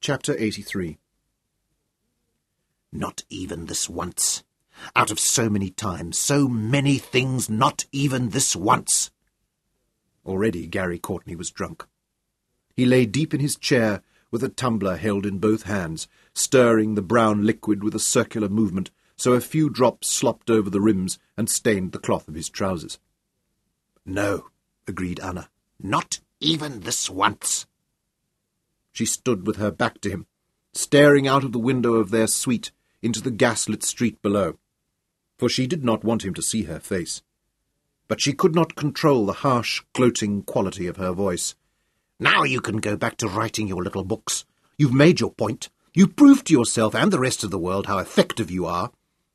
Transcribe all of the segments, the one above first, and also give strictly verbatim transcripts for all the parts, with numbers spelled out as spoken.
Chapter eighty-three. Not even this once. Out of so many times, so many things, not even this once. Already Gary Courtney was drunk. He lay deep in his chair with a tumbler held in both hands, stirring the brown liquid with a circular movement so a few drops slopped over the rims and stained the cloth of his trousers. No, agreed Anna. Not even this once. She stood with her back to him, staring out of the window of their suite into the gaslit street below, for she did not want him to see her face. But she could not control the harsh, gloating quality of her voice. Now you can go back to writing your little books. You've made your point. You've proved to yourself and the rest of the world how effective you are.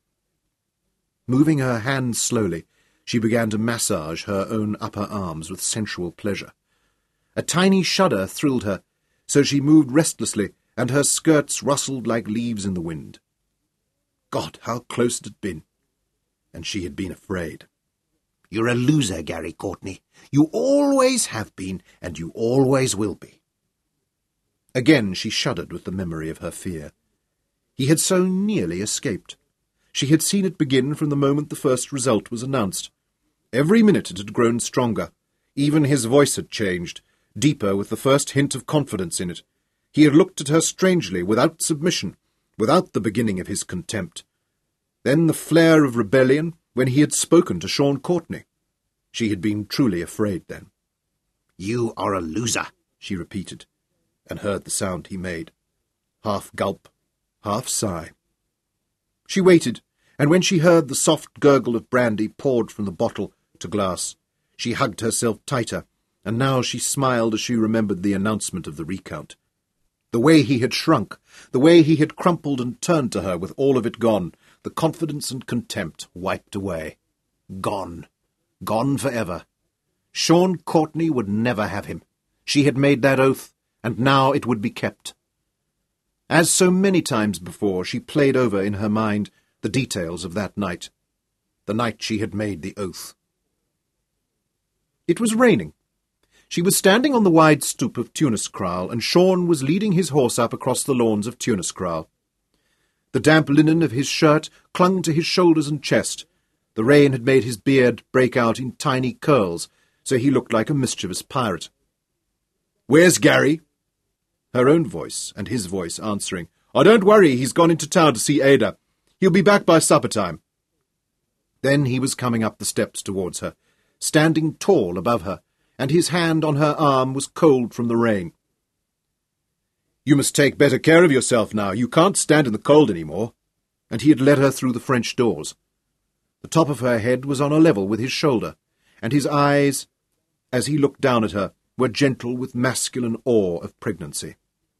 Moving her hands slowly, she began to massage her own upper arms with sensual pleasure. A tiny shudder thrilled her, so she moved restlessly, and her skirts rustled like leaves in the wind. God, how close it had been! And she had been afraid. You're a loser, Gary Courtney. You always have been, and you always will be. Again she shuddered with the memory of her fear. He had so nearly escaped. She had seen it begin from the moment the first result was announced. Every minute it had grown stronger. Even his voice had changed, deeper with the first hint of confidence in it. He had looked at her strangely, without submission, without the beginning of his contempt. Then the flare of rebellion, when he had spoken to Sean Courtney. She had been truly afraid then. You are a loser, she repeated, and heard the sound he made. Half gulp, half sigh. She waited, and when she heard the soft gurgle of brandy poured from the bottle to glass, she hugged herself tighter, and now she smiled as she remembered the announcement of the recount. The way he had shrunk, the way he had crumpled and turned to her with all of it gone, the confidence and contempt wiped away. Gone. Gone forever. Sean Courtney would never have him. She had made that oath, and now it would be kept. As so many times before, she played over in her mind the details of that night, the night she had made the oath. It was raining. She was standing on the wide stoop of Tuniskraal, and Sean was leading his horse up across the lawns of Tuniskraal. The damp linen of his shirt clung to his shoulders and chest. The rain had made his beard break out in tiny curls, so he looked like a mischievous pirate. "Where's Gary?" Her own voice and his voice answering. "Oh, don't worry, he's gone into town to see Ada. He'll be back by supper time." Then he was coming up the steps towards her, standing tall above her, and his hand on her arm was cold from the rain. "You must take better care of yourself now. You can't stand in the cold any more." And he had led her through the French doors. The top of her head was on a level with his shoulder, and his eyes, as he looked down at her, were gentle with masculine awe of pregnancy.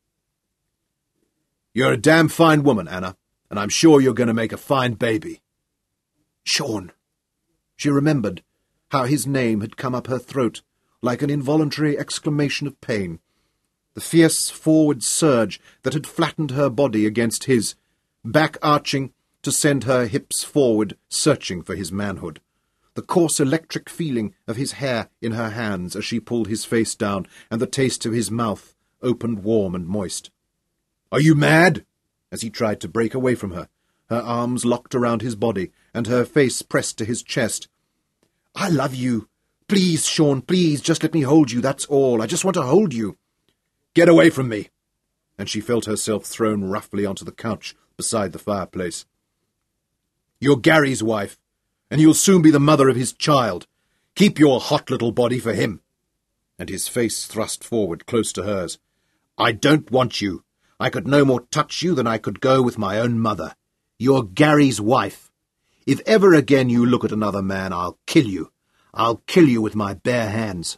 "You're a damn fine woman, Anna, and I'm sure you're going to make a fine baby." Sean! She remembered how his name had come up her throat, like an involuntary exclamation of pain. The fierce forward surge that had flattened her body against his, back-arching to send her hips forward, searching for his manhood. The coarse electric feeling of his hair in her hands as she pulled his face down, and the taste of his mouth, opened warm and moist. "Are you mad?" as he tried to break away from her, her arms locked around his body, and her face pressed to his chest. "I love you. Please, Sean, please, just let me hold you, that's all. I just want to hold you." "Get away from me!" And she felt herself thrown roughly onto the couch beside the fireplace. "You're Gary's wife, and you'll soon be the mother of his child. Keep your hot little body for him." And his face thrust forward close to hers. "I don't want you. I could no more touch you than I could go with my own mother. You're Gary's wife. If ever again you look at another man, I'll kill you. I'll kill you with my bare hands."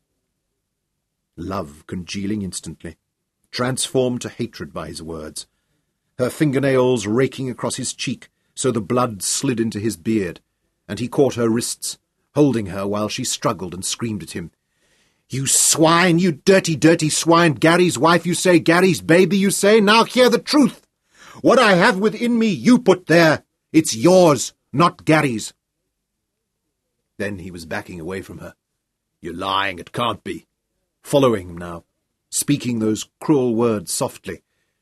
Love congealing instantly, transformed to hatred by his words. Her fingernails raking across his cheek so the blood slid into his beard, and he caught her wrists, holding her while she struggled and screamed at him. "You swine, you dirty, dirty swine! Gary's wife, you say, Gary's baby, you say? Now hear the truth! What I have within me, you put there. It's yours, not Gary's." Then he was backing away from her. "You're lying, it can't be." Following him now, speaking those cruel words softly,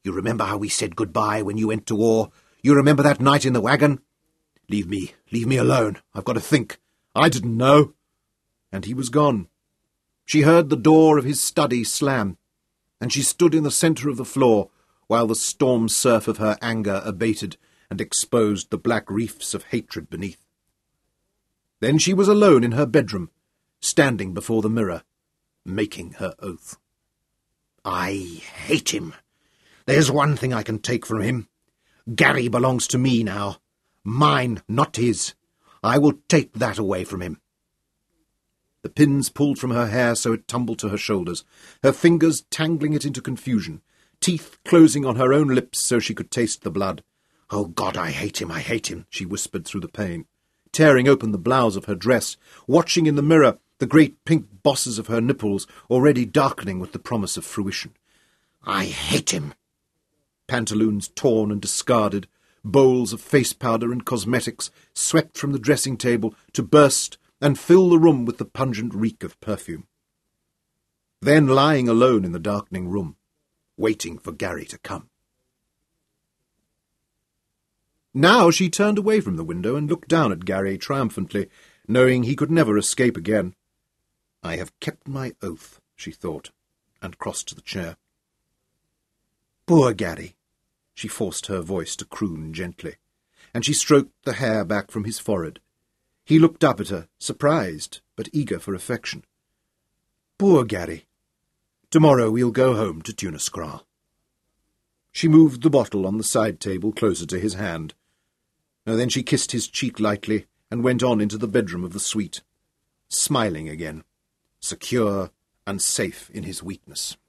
You remember how we said goodbye when you went to war? You remember that night in the wagon? Leave me, leave me alone. I've got to think. I didn't know. And he was gone. She heard the door of his study slam, and she stood in the centre of the floor while the storm surf of her anger abated and exposed the black reefs of hatred beneath. Then she was alone in her bedroom, standing before the mirror, making her oath. I hate him. There's one thing I can take from him. Gary belongs to me now. Mine, not his. I will take that away from him. The pins pulled from her hair so it tumbled to her shoulders, her fingers tangling it into confusion, teeth closing on her own lips so she could taste the blood. Oh, God, I hate him, I hate him, she whispered through the pain, tearing open the blouse of her dress, watching in the mirror the great pink bosses of her nipples already darkening with the promise of fruition. I hate him. Pantaloons torn and discarded, bowls of face powder and cosmetics swept from the dressing table to burst and fill the room with the pungent reek of perfume. Then lying alone in the darkening room, waiting for Gary to come. Now she turned away from the window and looked down at Gary triumphantly, knowing he could never escape again. I have kept my oath, she thought, and crossed to the chair. Poor Gary, she forced her voice to croon gently, and she stroked the hair back from his forehead. He looked up at her, surprised, but eager for affection. Poor Gary. Tomorrow we'll go home to Tunaskral. She moved the bottle on the side table closer to his hand. And then she kissed his cheek lightly and went on into the bedroom of the suite, smiling again, secure and safe in his weakness.